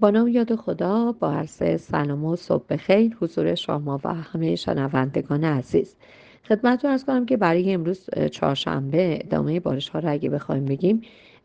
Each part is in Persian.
با نام یاد خدا، با عرض سلام و صبح بخیر حضور شما و همه شنوندگان عزیز. خدمتتون عرض کنم که برای امروز چهارشنبه ادامه بارش ها را اگه بخوایم بگیم،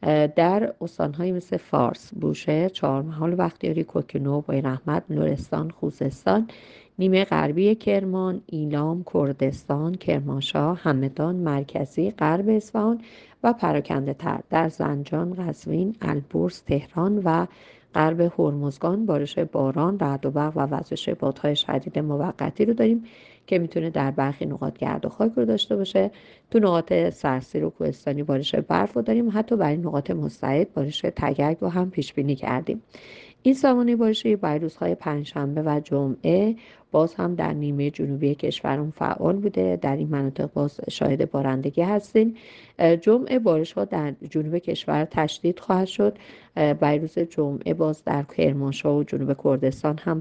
در استان‌های مثل فارس، بوشهر، چهارمحال بختیاری، کوکنو، بویراحمد، لرستان، خوزستان، نیمه غربی کرمان، ایلام، کردستان، کرمانشاه، همدان، مرکزی، غرب اصفهان و پراکنده تر در زنجان، قزوین، البرز، تهران و غرب هرمزگان بارش باران، رعد و برق و وزش بادهای شدید موقتی رو داریم که میتونه در برخی نقاط گرد و خاک رو داشته باشه. تو نقاط سرسیر و کوهستانی بارش برف رو داریم. حتی برای نقاط مستعد بارش تگرگ رو هم پیش بینی کردیم. این سامانه بارشی برای روزهای پنجشنبه و جمعه باز هم در نیمه جنوبی کشورمون فعال بوده. در این مناطق باز شاهد بارندگی هستیم. جمعه بارش ها در جنوب کشور تشدید خواهد شد. برای روز جمعه باز در کرمانشاه و جنوب کردستان هم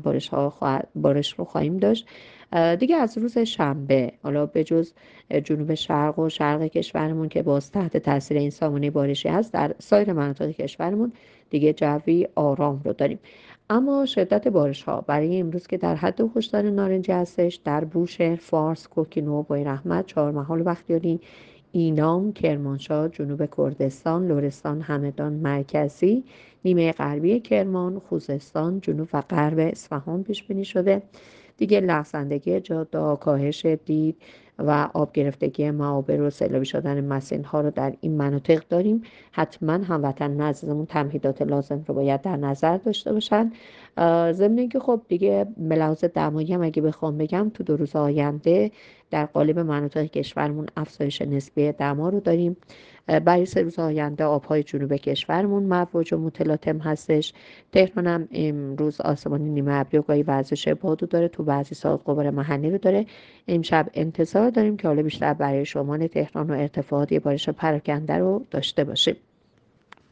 بارش رو خواهیم داشت. دیگه از روز شنبه حالا به جز جنوب شرق و شرق کشورمون که باز تحت تاثیر این سامانه بارشی هست، در سایر مناطق کشورمون دیگه جوی آرام رو داریم. اما شدت بارش ها برای امروز که در حد هشدار نارنجی هستش، در بوشهر، فارس، کوکنو، بویراحمد، چهارمحال بختیاری، ایلام، کرمانشاه، جنوب کردستان، لرستان، همدان، مرکزی، نیمه غربی کرمان، خوزستان، جنوب و غرب اصفهان پیش بینی شده. دیگه لغزندگی جاده، کاهش دید و آب گرفتگی معابر و سیلابی شدن مسیل ها رو در این مناطق داریم. حتما هموطنان عزیزمون تمهیدات لازم رو باید در نظر داشته باشن. ضمن اینکه خب دیگه به لحاظ دمایی هم اگه بخوام بگم، تو 2 روز آینده در قالب مناطق کشورمون افزایش نسبی دما رو داریم. برای 3 روز آینده آبهای جنوب کشورمون مواج و متلاطم هستش. تهران هم امروز آسمانی نیمه ابری و گاهی وزش بادو داره، تو بعضی ساعات غبار محلی رو داره. امشب انتظار داریم که حالا بیشتر برای شمال تهران و ارتفاعات یه بارش پراکنده رو داشته باشیم.